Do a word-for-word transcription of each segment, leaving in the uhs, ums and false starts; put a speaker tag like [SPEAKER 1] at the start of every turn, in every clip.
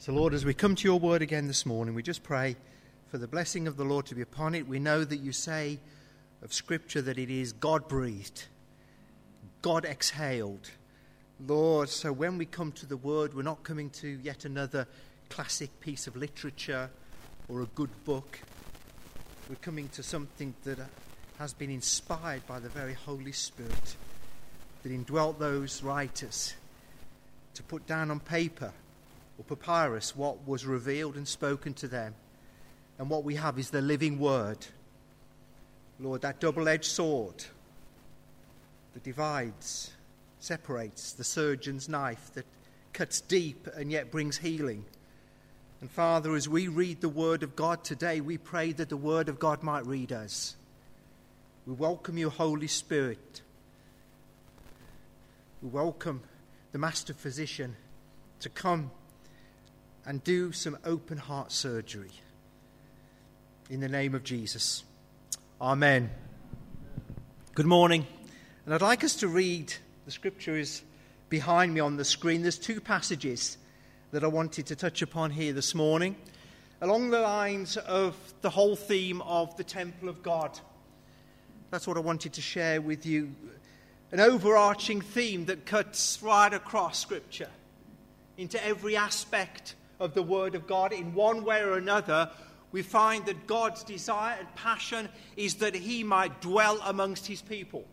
[SPEAKER 1] So, Lord, as we come to your word again this morning, we just pray for the blessing of the Lord to be upon it. We know that you say of Scripture that it is God-breathed, God exhaled. Lord, so when we come to the word, we're not coming to yet another classic piece of literature or a good book. We're coming to something that has been inspired by the very Holy Spirit, that indwelt those writers to put down on paper or papyrus what was revealed and spoken to them. And what we have is the living word. Lord, that double-edged sword that divides, separates, the surgeon's knife that cuts deep and yet brings healing. And Father, as we read the word of God today, we pray that the word of God might read us. We welcome you, Holy Spirit. We welcome the Master Physician to come and do some open heart surgery. In the name of Jesus. Amen. Good morning. And I'd like us to read, the scripture is behind me on the screen. There's two passages that I wanted to touch upon here this morning, along the lines of the whole theme of the temple of God. That's what I wanted to share with you. An overarching theme that cuts right across Scripture into every aspect of the Word of God. In one way or another, we find that God's desire and passion is that he might dwell amongst his people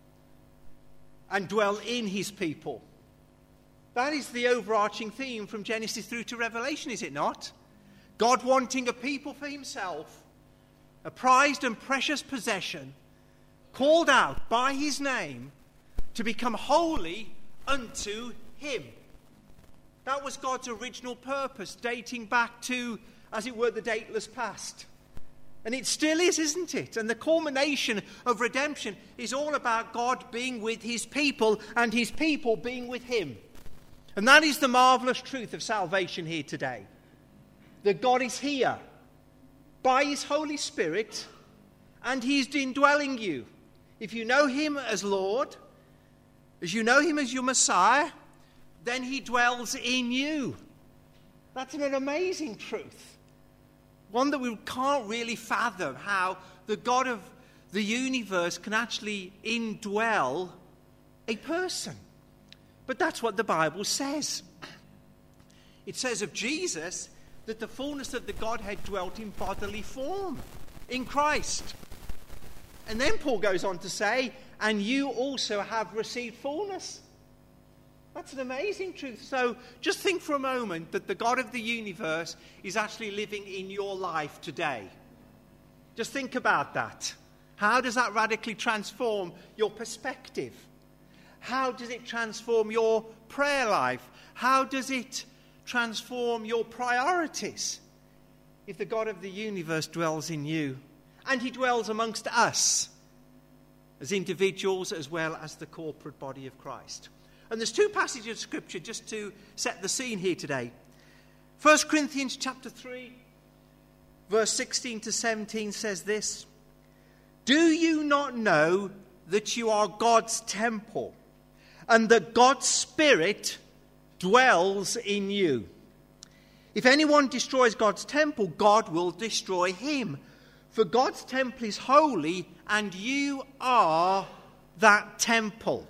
[SPEAKER 1] and dwell in his people. That is the overarching theme from Genesis through to Revelation, is it not? God wanting a people for himself, a prized and precious possession, called out by his name to become holy unto him. That was God's original purpose, dating back to, as it were, the dateless past. And it still is, isn't it? And the culmination of redemption is all about God being with his people and his people being with him. And that is the marvelous truth of salvation here today. That God is here by his Holy Spirit and he's indwelling you. If you know him as Lord, as you know him as your Messiah, then he dwells in you. That's an amazing truth. One that we can't really fathom, how the God of the universe can actually indwell a person. But that's what the Bible says. It says of Jesus that the fullness of the Godhead dwelt in bodily form, in Christ. And then Paul goes on to say, and you also have received fullness. That's an amazing truth. So just think for a moment that the God of the universe is actually living in your life today. Just think about that. How does that radically transform your perspective? How does it transform your prayer life? How does it transform your priorities? If the God of the universe dwells in you, and he dwells amongst us as individuals as well as the corporate body of Christ. And there's two passages of Scripture just to set the scene here today. First Corinthians chapter three, verse sixteen to seventeen says this: Do you not know that you are God's temple, and that God's Spirit dwells in you? If anyone destroys God's temple, God will destroy him. For God's temple is holy, and you are that temple.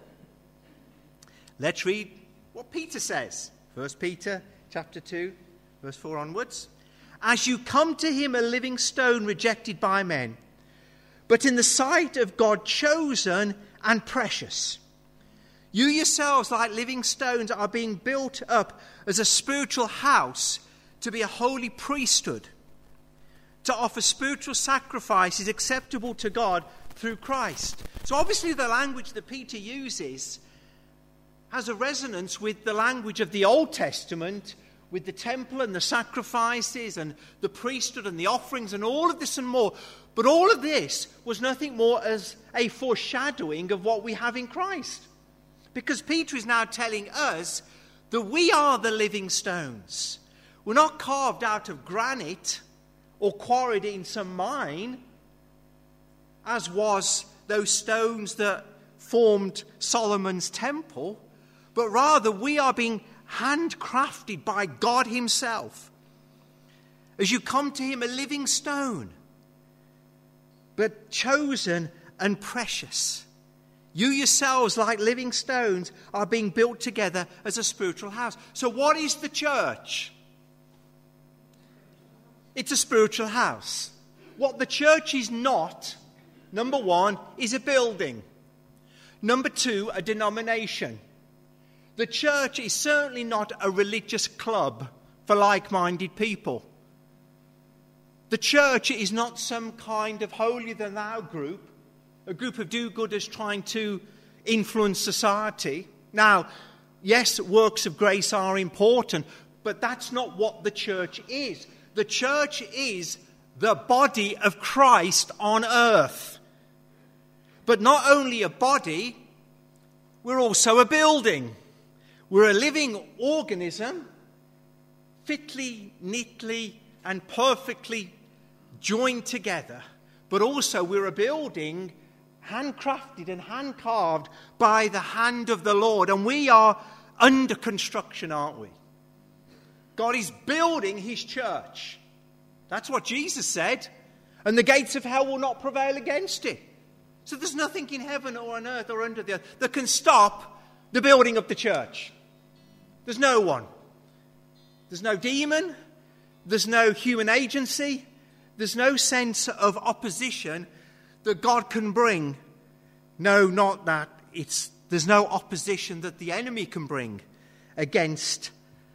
[SPEAKER 1] Let's read what Peter says. First Peter chapter two, verse four onwards. As you come to him a living stone rejected by men, but in the sight of God chosen and precious. You yourselves, like living stones, are being built up as a spiritual house to be a holy priesthood, to offer spiritual sacrifices acceptable to God through Christ. So obviously the language that Peter uses has a resonance with the language of the Old Testament, with the temple and the sacrifices and the priesthood and the offerings and all of this and more. But all of this was nothing more as a foreshadowing of what we have in Christ. Because Peter is now telling us that we are the living stones. We're not carved out of granite or quarried in some mine, as was those stones that formed Solomon's temple, but rather we are being handcrafted by God himself. As you come to him, a living stone, but chosen and precious. You yourselves, like living stones, are being built together as a spiritual house. So what is the church? It's a spiritual house. What the church is not, number one, is a building. Number two, a denomination. The church is certainly not a religious club for like-minded people. The church is not some kind of holier-than-thou group, a group of do-gooders trying to influence society. Now, yes, works of grace are important, but that's not what the church is. The church is the body of Christ on earth. But not only a body, we're also a building. We're a living organism, fitly, neatly, and perfectly joined together. But also we're a building handcrafted and hand-carved by the hand of the Lord. And we are under construction, aren't we? God is building his church. That's what Jesus said. And the gates of hell will not prevail against it. So there's nothing in heaven or on earth or under the earth that can stop the building of the church. There's no one. There's no demon. There's no human agency. There's no sense of opposition that God can bring. No, not that. It's, there's no opposition that the enemy can bring against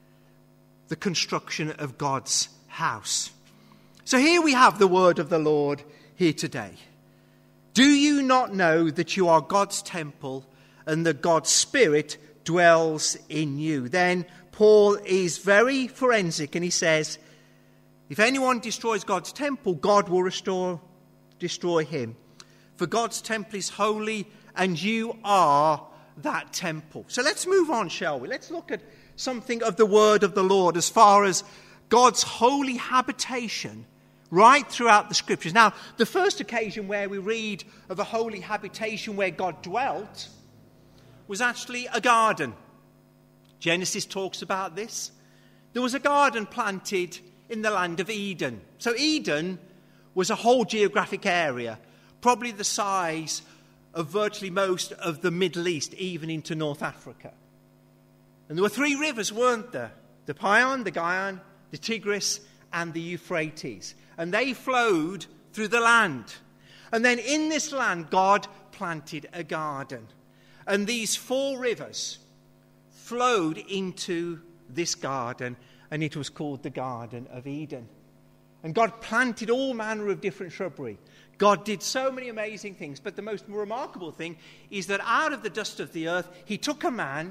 [SPEAKER 1] the construction of God's house. So here we have the word of the Lord here today. Do you not know that you are God's temple and that God's Spirit dwells in you? Then Paul is very forensic and he says, if anyone destroys God's temple, God will restore, destroy him. For God's temple is holy and you are that temple. So let's move on, shall we? Let's look at something of the word of the Lord as far as God's holy habitation right throughout the scriptures. Now, the first occasion where we read of a holy habitation where God dwelt was actually a garden. Genesis talks about this. There was a garden planted in the land of Eden. So Eden was a whole geographic area, probably the size of virtually most of the Middle East, even into North Africa. And there were three rivers, weren't there? The Pion, the Gihon, the Tigris, and the Euphrates. And they flowed through the land. And then in this land, God planted a garden. And these four rivers flowed into this garden, and it was called the Garden of Eden. And God planted all manner of different shrubbery. God did so many amazing things, but the most remarkable thing is that out of the dust of the earth, he took a man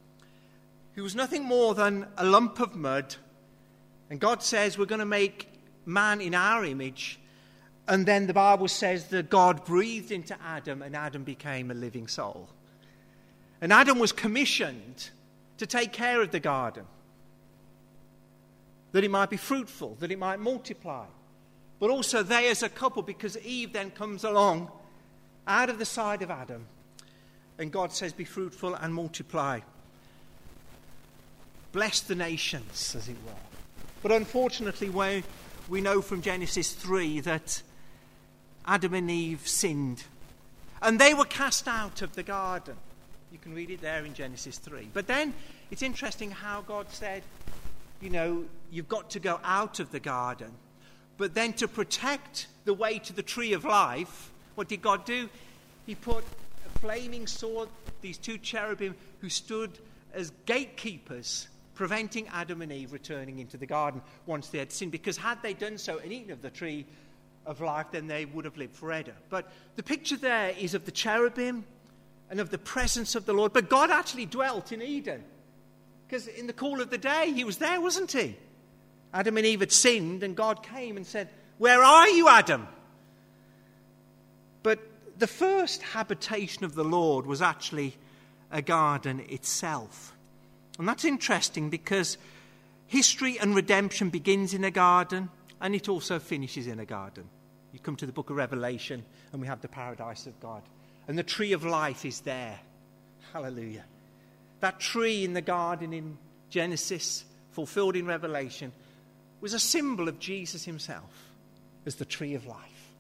[SPEAKER 1] who was nothing more than a lump of mud, and God says, we're going to make man in our image. And then the Bible says that God breathed into Adam, and Adam became a living soul. And Adam was commissioned to take care of the garden, that it might be fruitful, that it might multiply. But also they as a couple, because Eve then comes along out of the side of Adam, and God says, be fruitful and multiply. Bless the nations, as it were. But unfortunately, we, we know from Genesis three that Adam and Eve sinned, and they were cast out of the garden. You can read it there in Genesis three. But then it's interesting how God said, you know, you've got to go out of the garden. But then to protect the way to the tree of life, what did God do? He put a flaming sword, these two cherubim who stood as gatekeepers, preventing Adam and Eve returning into the garden once they had sinned. Because had they done so and eaten of the tree of life, then they would have lived forever. But the picture there is of the cherubim and of the presence of the Lord. But God actually dwelt in Eden. Because in the cool of the day, he was there, wasn't he? Adam and Eve had sinned, and God came and said, where are you, Adam? But the first habitation of the Lord was actually a garden itself. And that's interesting because history and redemption begins in a garden, and it also finishes in a garden. You come to the book of Revelation, and we have the paradise of God. And the tree of life is there. Hallelujah. That tree in the garden in Genesis, fulfilled in Revelation, was a symbol of Jesus himself as the tree of life.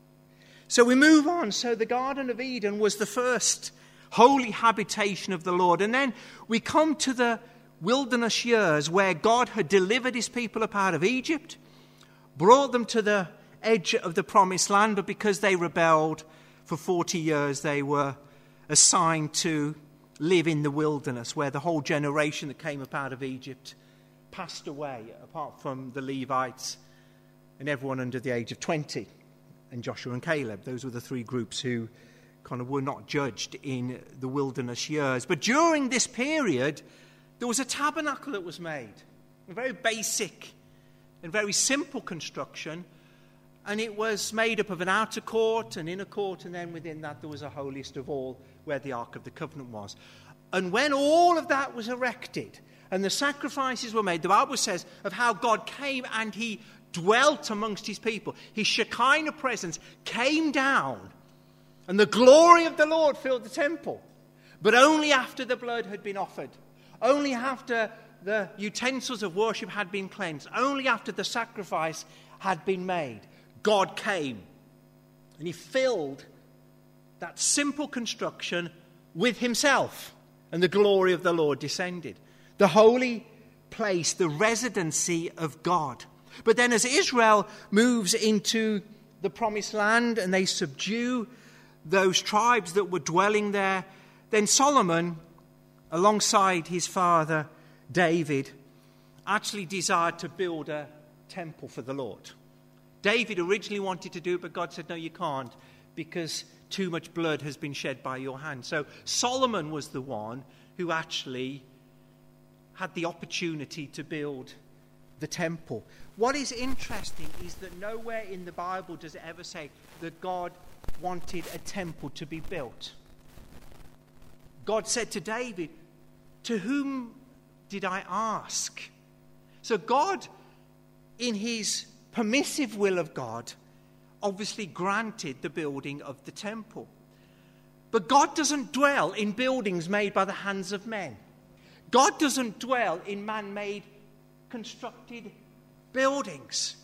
[SPEAKER 1] So we move on. So the Garden of Eden was the first holy habitation of the Lord. And then we come to the wilderness years where God had delivered his people up out of Egypt, brought them to the edge of the promised land, but because they rebelled for forty years, they were assigned to live in the wilderness, where the whole generation that came up out of Egypt passed away, apart from the Levites and everyone under the age of twenty, and Joshua and Caleb. Those were the three groups who kind of were not judged in the wilderness years. But during this period, there was a tabernacle that was made, a very basic and very simple construction, and it was made up of an outer court, an inner court, and then within that there was a holiest of all where the Ark of the Covenant was. And when all of that was erected and the sacrifices were made, the Bible says of how God came and he dwelt amongst his people. His Shekinah presence came down and the glory of the Lord filled the temple. But only after the blood had been offered, only after the utensils of worship had been cleansed, only after the sacrifice had been made, God came and he filled that simple construction with himself, and the glory of the Lord descended. The holy place, the residency of God. But then as Israel moves into the promised land and they subdue those tribes that were dwelling there, then Solomon, alongside his father David, actually desired to build a temple for the Lord. David originally wanted to do it, but God said, no, you can't, because too much blood has been shed by your hand. So Solomon was the one who actually had the opportunity to build the temple. What is interesting is that nowhere in the Bible does it ever say that God wanted a temple to be built. God said to David, to whom did I ask? So God, in his permissive will of God, obviously granted the building of the temple. But God doesn't dwell in buildings made by the hands of men. God doesn't dwell in man-made constructed buildings.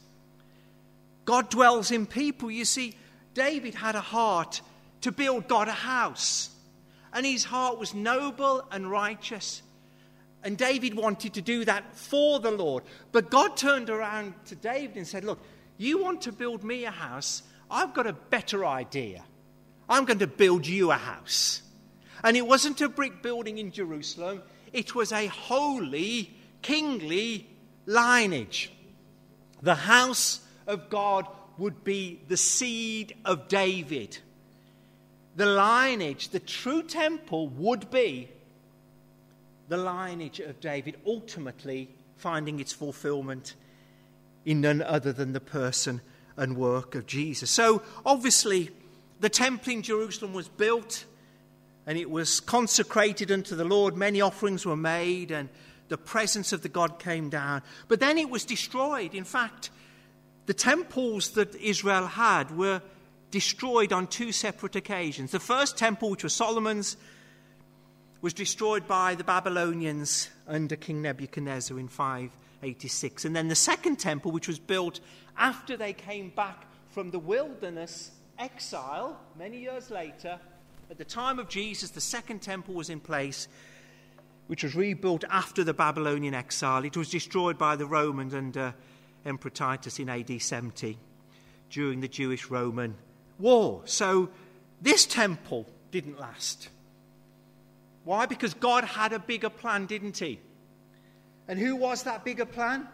[SPEAKER 1] God dwells in people. You see, David had a heart to build God a house. And his heart was noble and righteous. And David wanted to do that for the Lord. But God turned around to David and said, look, you want to build me a house? I've got a better idea. I'm going to build you a house. And it wasn't a brick building in Jerusalem. It was a holy, kingly lineage. The house of God would be the seed of David. The lineage, the true temple would be the lineage of David, ultimately finding its fulfillment in none other than the person and work of Jesus. So obviously the temple in Jerusalem was built and it was consecrated unto the Lord. Many offerings were made and the presence of the God came down. But then it was destroyed. In fact, the temples that Israel had were destroyed on two separate occasions. The first temple, which was Solomon's, was destroyed by the Babylonians under King Nebuchadnezzar in five eighty-six. And then the second temple, which was built after they came back from the wilderness exile, many years later, at the time of Jesus, the second temple was in place, which was rebuilt after the Babylonian exile. It was destroyed by the Romans under Emperor Titus in A D seventy during the Jewish-Roman war. So this temple didn't last. Why? Because God had a bigger plan, didn't he? And who was that bigger plan?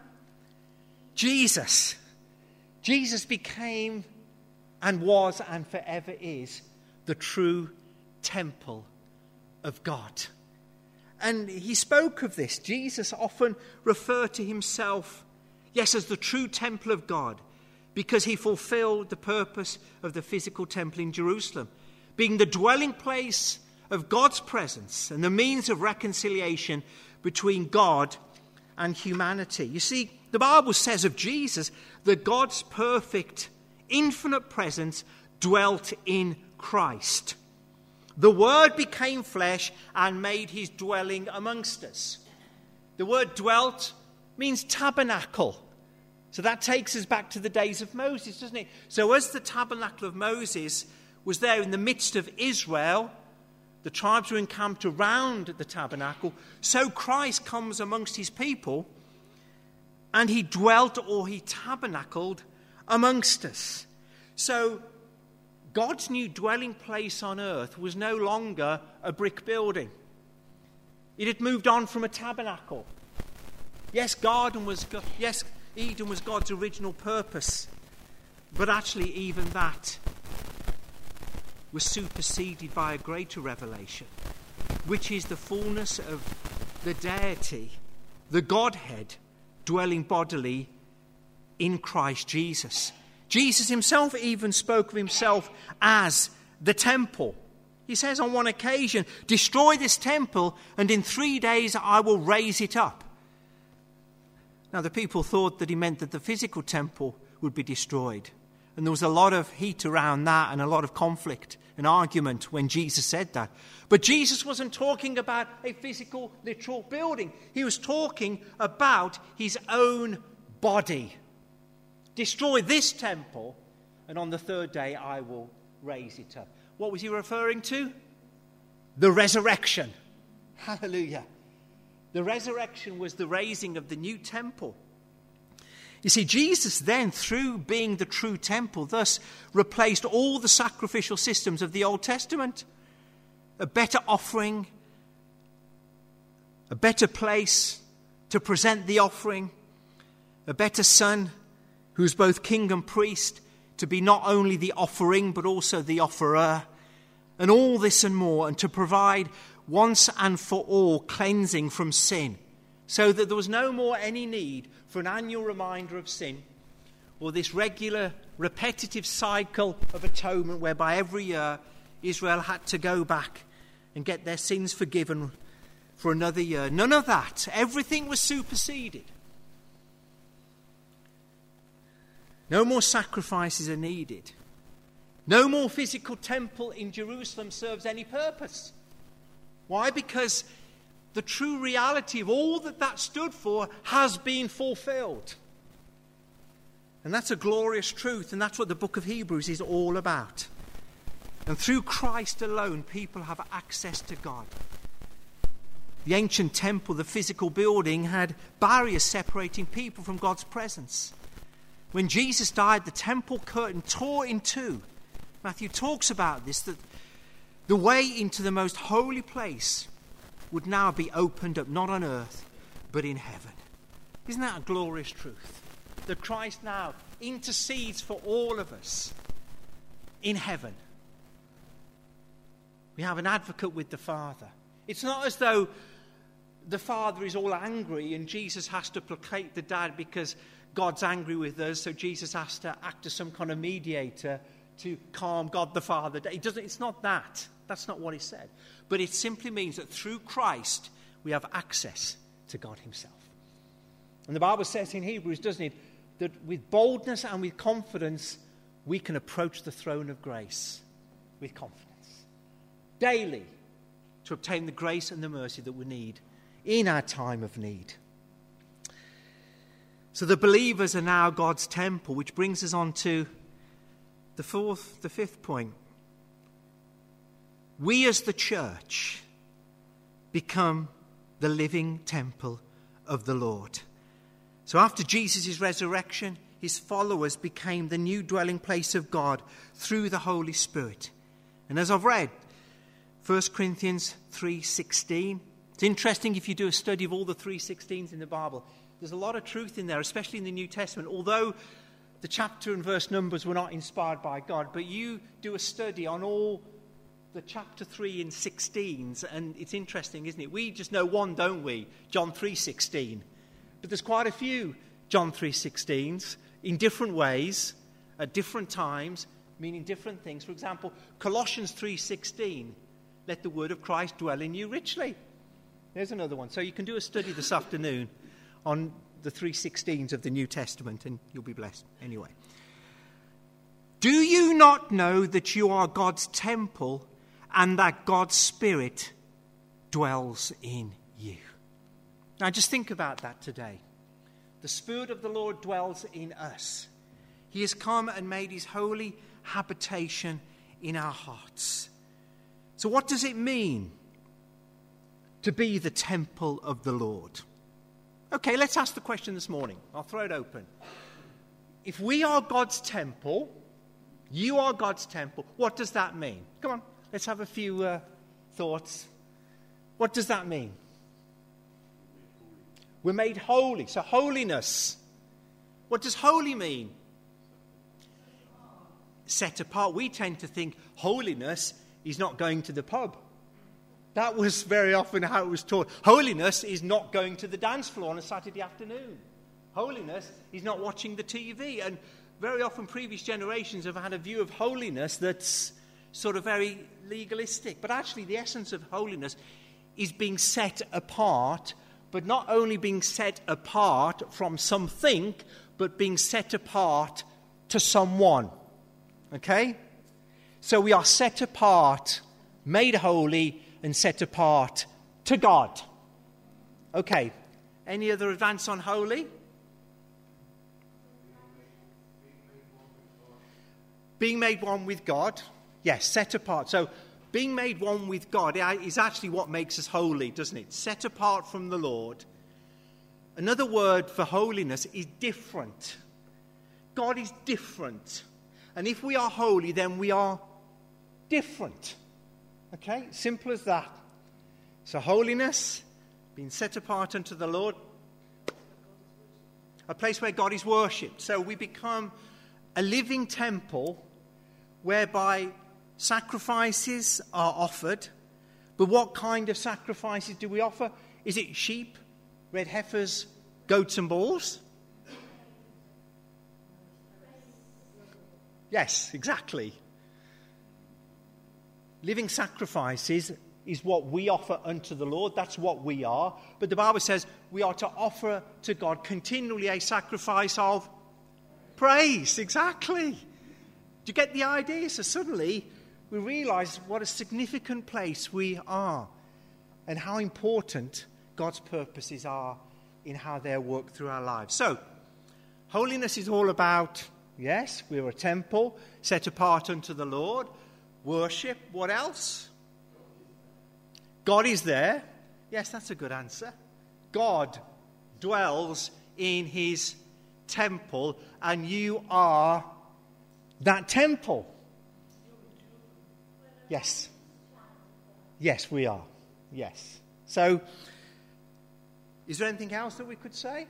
[SPEAKER 1] Jesus. Jesus became and was and forever is the true temple of God. And he spoke of this. Jesus often referred to himself, yes, as the true temple of God, because he fulfilled the purpose of the physical temple in Jerusalem, being the dwelling place of God's presence and the means of reconciliation between God and humanity. You see, the Bible says of Jesus that God's perfect, infinite presence dwelt in Christ. The Word became flesh and made his dwelling amongst us. The word dwelt means tabernacle. So that takes us back to the days of Moses, doesn't it? So as the tabernacle of Moses was there in the midst of Israel, the tribes were encamped around the tabernacle, so Christ comes amongst his people, and he dwelt or he tabernacled amongst us. So God's new dwelling place on earth was no longer a brick building. It had moved on from a tabernacle. Yes, Garden was yes, Eden was God's original purpose, but actually even that was superseded by a greater revelation, which is the fullness of the deity, the Godhead, dwelling bodily in Christ Jesus. Jesus himself even spoke of himself as the temple. He says on one occasion, "Destroy this temple, and in three days I will raise it up." Now, the people thought that he meant that the physical temple would be destroyed. And there was a lot of heat around that and a lot of conflict and argument when Jesus said that. But Jesus wasn't talking about a physical, literal building. He was talking about his own body. Destroy this temple, and on the third day I will raise it up. What was he referring to? The resurrection. Hallelujah. The resurrection was the raising of the new temple. You see, Jesus then, through being the true temple, thus replaced all the sacrificial systems of the Old Testament. A better offering, a better place to present the offering, a better son who's both king and priest, to be not only the offering but also the offerer, and all this and more, and to provide once and for all cleansing from sin, so that there was no more any need for an annual reminder of sin, or this regular repetitive cycle of atonement whereby every year Israel had to go back and get their sins forgiven for another year. None of that. Everything was superseded. No more sacrifices are needed. No more physical temple in Jerusalem serves any purpose. Why? Because the true reality of all that that stood for has been fulfilled. And that's a glorious truth, and that's what the book of Hebrews is all about. And through Christ alone, people have access to God. The ancient temple, the physical building, had barriers separating people from God's presence. When Jesus died, the temple curtain tore in two. Matthew talks about this, that the way into the most holy place would now be opened up, not on earth, but in heaven. Isn't that a glorious truth? That Christ now intercedes for all of us in heaven. We have an advocate with the Father. It's not as though the Father is all angry and Jesus has to placate the dad because God's angry with us, so Jesus has to act as some kind of mediator to calm God the Father. It doesn't, it's not that. That's not what he said. But it simply means that through Christ we have access to God himself. And the Bible says in Hebrews, doesn't it, that with boldness and with confidence we can approach the throne of grace with confidence. Daily, to obtain the grace and the mercy that we need in our time of need. So the believers are now God's temple, which brings us on to the fourth, the fifth point. We as the church become the living temple of the Lord. So after Jesus' resurrection, his followers became the new dwelling place of God through the Holy Spirit. And as I've read, First Corinthians three sixteen, it's interesting if you do a study of all the three sixteens in the Bible. There's a lot of truth in there, especially in the New Testament, although the chapter and verse numbers were not inspired by God. But you do a study on all the chapter three and sixteens, and it's interesting, isn't it? We just know one, don't we? John three sixteen. But there's quite a few John three sixteens in different ways, at different times, meaning different things. For example, Colossians three sixteen, let the word of Christ dwell in you richly. There's another one. So you can do a study this afternoon on the three sixteens of the New Testament, and you'll be blessed anyway. Do you not know that you are God's temple and that God's Spirit dwells in you? Now just think about that today. The Spirit of the Lord dwells in us. He has come and made his holy habitation in our hearts. So what does it mean to be the temple of the Lord? Okay, let's ask the question this morning. I'll throw it open. If we are God's temple, you are God's temple, what does that mean? Come on, let's have a few uh, thoughts. What does that mean? We're made holy. So holiness. What does holy mean? Set apart. We tend to think holiness is not going to the pub. That was very often how it was taught. Holiness is not going to the dance floor on a Saturday afternoon. Holiness is not watching the T V. And very often previous generations have had a view of holiness that's sort of very legalistic. But actually the essence of holiness is being set apart, but not only being set apart from something, but being set apart to someone. Okay? So we are set apart, made holy, and set apart to God. Okay. Any other advance on holy? Being made one with God. Yes, set apart. So being made one with God is actually what makes us holy, doesn't it? Set apart from the Lord. Another word for holiness is different. God is different. And if we are holy, then we are different. Okay? Simple as that. So holiness, being set apart unto the Lord. A place where God is worshipped. So we become a living temple whereby sacrifices are offered. But what kind of sacrifices do we offer? Is it sheep, red heifers, goats and bulls? Yes, exactly. Living sacrifices is what we offer unto the Lord. That's what we are. But the Bible says we are to offer to God continually a sacrifice of praise. Exactly. Do you get the idea? So suddenly we realize what a significant place we are and how important God's purposes are in how they work through our lives. So, holiness is all about, yes, we're a temple set apart unto the Lord. Worship. What else? God is there. Yes, that's a good answer. God dwells in his temple, and you are that temple. Yes. Yes, we are. Yes. So, is there anything else that we could say?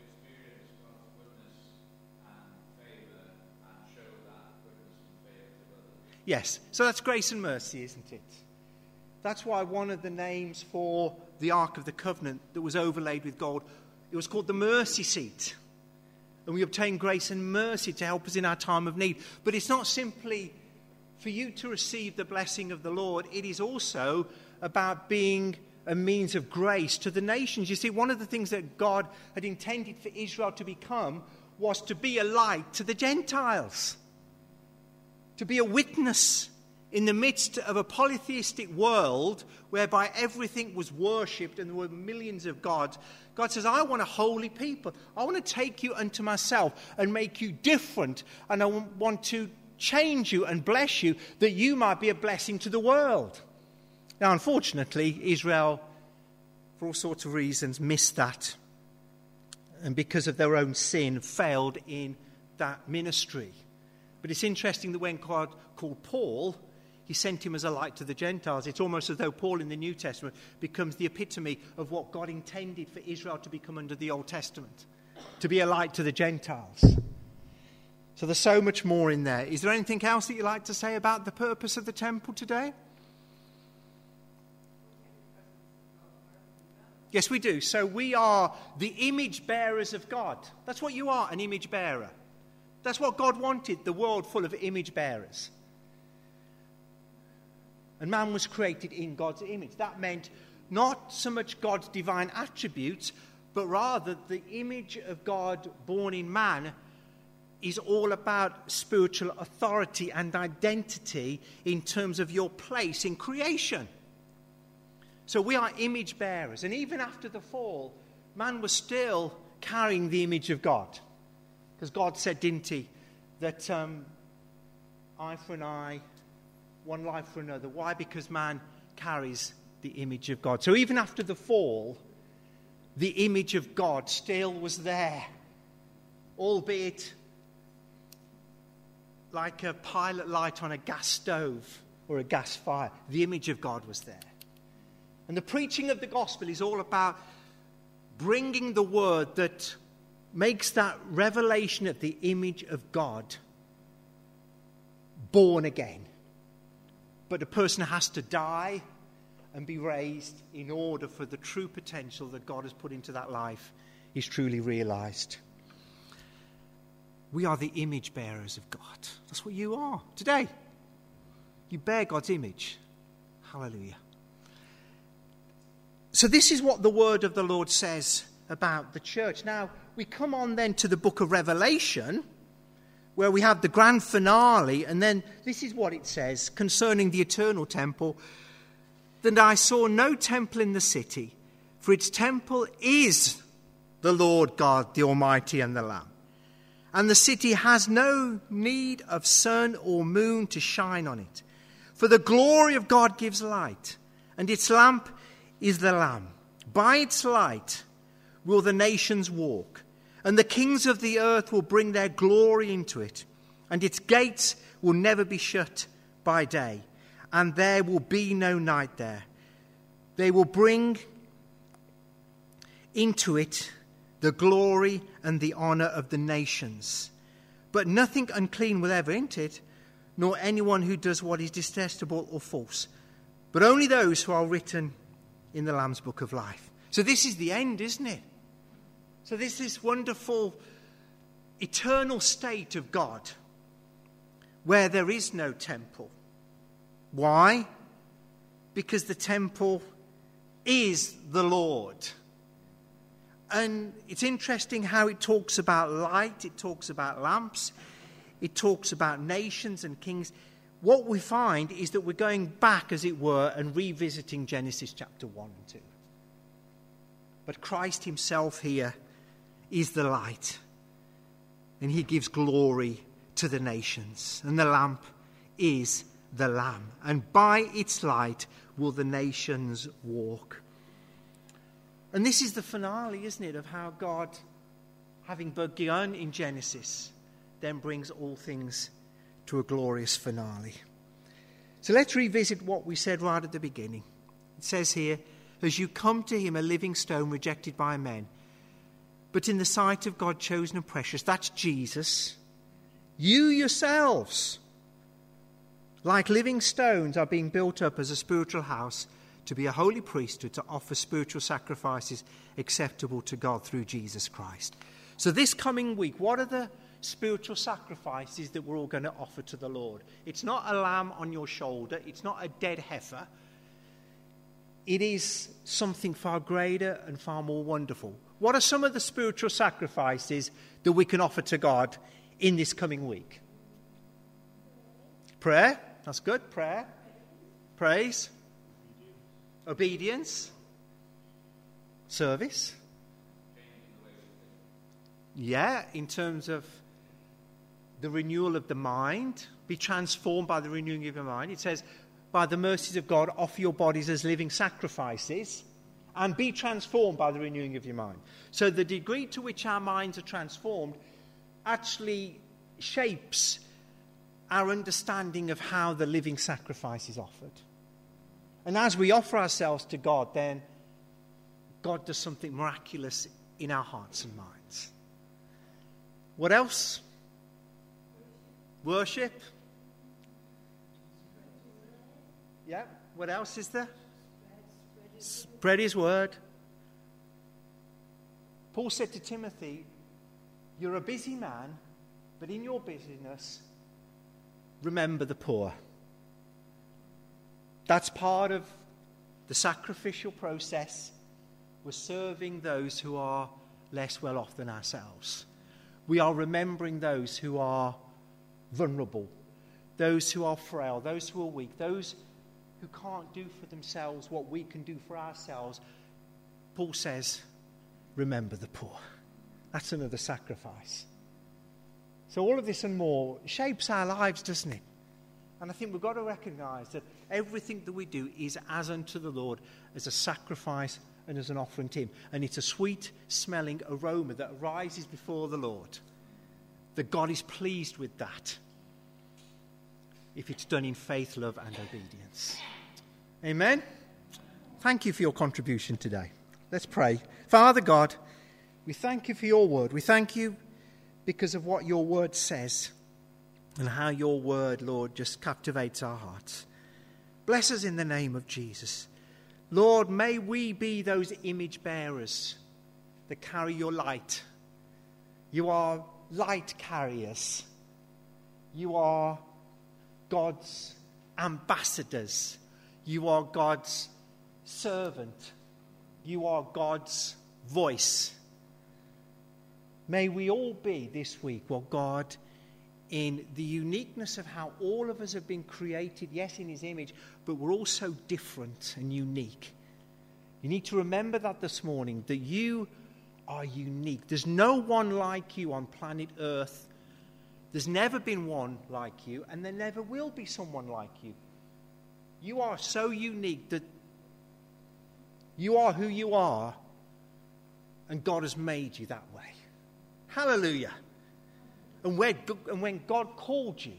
[SPEAKER 1] Yes, so that's grace and mercy, isn't it? That's why one of the names for the Ark of the Covenant that was overlaid with gold, it was called the mercy seat. And we obtain grace and mercy to help us in our time of need. But it's not simply for you to receive the blessing of the Lord. It is also about being a means of grace to the nations. You see, one of the things that God had intended for Israel to become was to be a light to the Gentiles. To be a witness in the midst of a polytheistic world whereby everything was worshipped and there were millions of gods. God says, I want a holy people. I want to take you unto myself and make you different. And I want to change you and bless you that you might be a blessing to the world. Now, unfortunately, Israel, for all sorts of reasons, missed that. And because of their own sin, failed in that ministry. But it's interesting that when God called Paul, he sent him as a light to the Gentiles. It's almost as though Paul in the New Testament becomes the epitome of what God intended for Israel to become under the Old Testament. To be a light to the Gentiles. So there's so much more in there. Is there anything else that you'd like to say about the purpose of the temple today? Yes, we do. So we are the image bearers of God. That's what you are, an image bearer. That's what God wanted, the world full of image bearers. And man was created in God's image. That meant not so much God's divine attributes, but rather the image of God born in man is all about spiritual authority and identity in terms of your place in creation. So we are image bearers. And even after the fall, man was still carrying the image of God. Because God said, didn't he, that um, eye for an eye, one life for another. Why? Because man carries the image of God. So even after the fall, the image of God still was there, albeit like a pilot light on a gas stove or a gas fire. The image of God was there. And the preaching of the gospel is all about bringing the word that makes that revelation of the image of God born again. But a person has to die and be raised in order for the true potential that God has put into that life is truly realized. We are the image bearers of God. That's what you are today. You bear God's image. Hallelujah. So this is what the word of the Lord says about the church. Now, we come on then to the book of Revelation, where we have the grand finale, and then this is what it says concerning the eternal temple. That I saw no temple in the city, for its temple is the Lord God, the Almighty, and the Lamb. And the city has no need of sun or moon to shine on it. For the glory of God gives light, and its lamp is the Lamb. By its light will the nations walk, and the kings of the earth will bring their glory into it. And its gates will never be shut by day, and there will be no night there. They will bring into it the glory and the honor of the nations. But nothing unclean will ever enter it, nor anyone who does what is detestable or false, but only those who are written in the Lamb's book of life. So this is the end, isn't it? So this is this wonderful eternal state of God where there is no temple. Why? Because the temple is the Lord. And it's interesting how it talks about light, it talks about lamps, it talks about nations and kings. What we find is that we're going back, as it were, and revisiting Genesis chapter one and two. But Christ himself here is the light, and he gives glory to the nations. And the lamp is the Lamb, and by its light will the nations walk. And this is the finale, isn't it, of how God, having begun in Genesis, then brings all things to a glorious finale. So let's revisit what we said right at the beginning. It says here, as you come to him, a living stone rejected by men, but in the sight of God chosen and precious, that's Jesus, you yourselves, like living stones, are being built up as a spiritual house to be a holy priesthood, to offer spiritual sacrifices acceptable to God through Jesus Christ. So this coming week, what are the spiritual sacrifices that we're all going to offer to the Lord? It's not a lamb on your shoulder. It's not a dead heifer. It is something far greater and far more wonderful. What are some of the spiritual sacrifices that we can offer to God in this coming week? Prayer. That's good. Prayer. Praise. Obedience. Service. Yeah, in terms of the renewal of the mind, be transformed by the renewing of your mind. It says, by the mercies of God, offer your bodies as living sacrifices and be transformed by the renewing of your mind. So the degree to which our minds are transformed actually shapes our understanding of how the living sacrifice is offered. And as we offer ourselves to God, then God does something miraculous in our hearts and minds. What else? Worship. Yeah. What else is there? Spread his word. Paul said to Timothy, you're a busy man, but in your busyness, remember the poor. That's part of the sacrificial process. We're serving those who are less well off than ourselves. We are remembering those who are vulnerable, those who are frail, those who are weak, those who can't do for themselves what we can do for ourselves. Paul says, remember the poor. That's another sacrifice. So all of this and more shapes our lives, doesn't it? And I think we've got to recognise that everything that we do is as unto the Lord, as a sacrifice and as an offering to him. And it's a sweet-smelling aroma that rises before the Lord. That God is pleased with that if it's done in faith, love and obedience. Amen? Thank you for your contribution today. Let's pray. Father God, we thank you for your word. We thank you because of what your word says and how your word, Lord, just captivates our hearts. Bless us in the name of Jesus. Lord, may we be those image bearers that carry your light. You are light carriers. You are God's ambassadors. You are God's servant. You are God's voice. May we all be this week, well, God, in the uniqueness of how all of us have been created, yes, in his image, but we're all so different and unique. You need to remember that this morning, that you are unique. There's no one like you on planet Earth. There's never been one like you, and there never will be someone like you. You are so unique that you are who you are, and God has made you that way. Hallelujah. And when, and when God called you,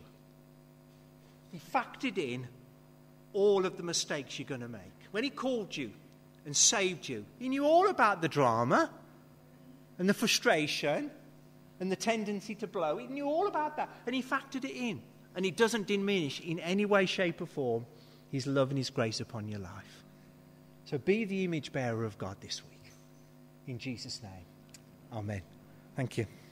[SPEAKER 1] he factored in all of the mistakes you're going to make. When he called you and saved you, he knew all about the drama and the frustration and the tendency to blow. He knew all about that, and he factored it in. And he doesn't diminish in any way, shape or form his love and his grace upon your life. So be the image bearer of God this week. In Jesus' name, amen. Thank you.